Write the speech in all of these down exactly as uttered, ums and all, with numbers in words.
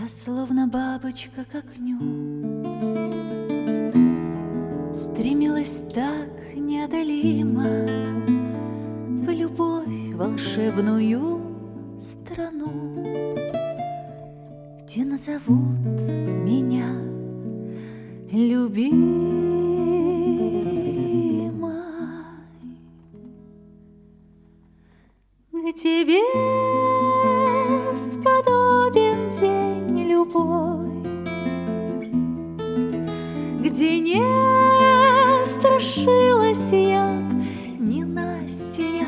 Я словно бабочка к окну стремилась так неодолимо в любовь волшебную страну, где назовут меня любимой, где бесподобен день любой, где не страшилась я ненастья.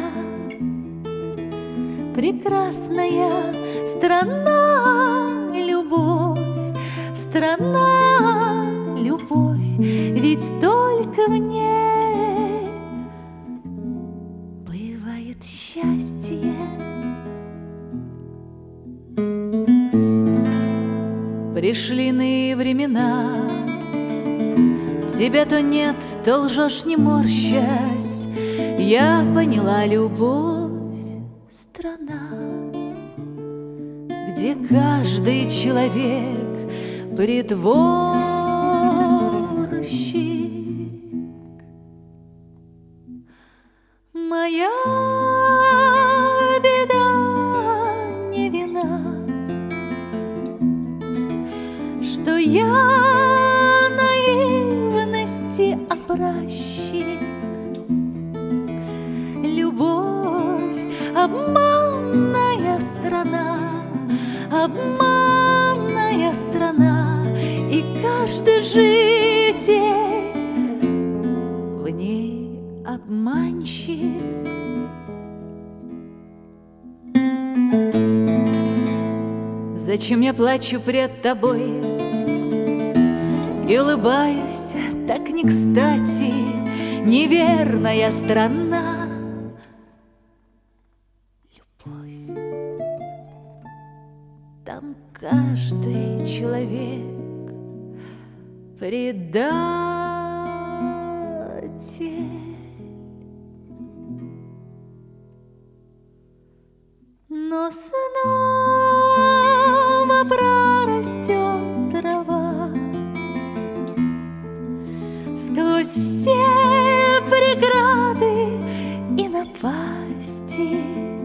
Прекрасная страна, любовь, страна, любовь, ведь только в ней бывает счастье. Пришли иные времена, тебя то нет, то лжешь, не морщась. Я поняла, любовь — страна, где каждый человек притворщик. Моя беда не вина, что я наивности образчик. Любовь — обманная страна, обманная страна, и каждый житель в ней обманщик. Зачем я плачу пред тобой и улыбаюсь так не кстати? Неверная страна, любовь. Там каждый человек предатель. Но снова прорастет трава сквозь все преграды и напасти.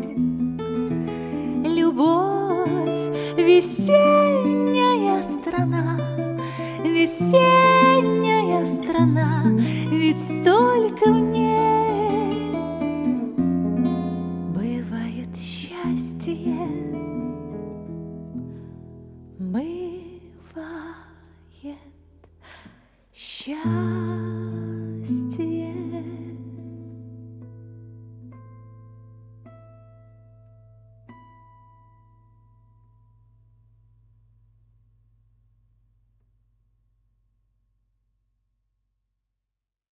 Любовь — весенняя страна, весенняя страна, ведь только в ней бывает счастье. Бывает счастье.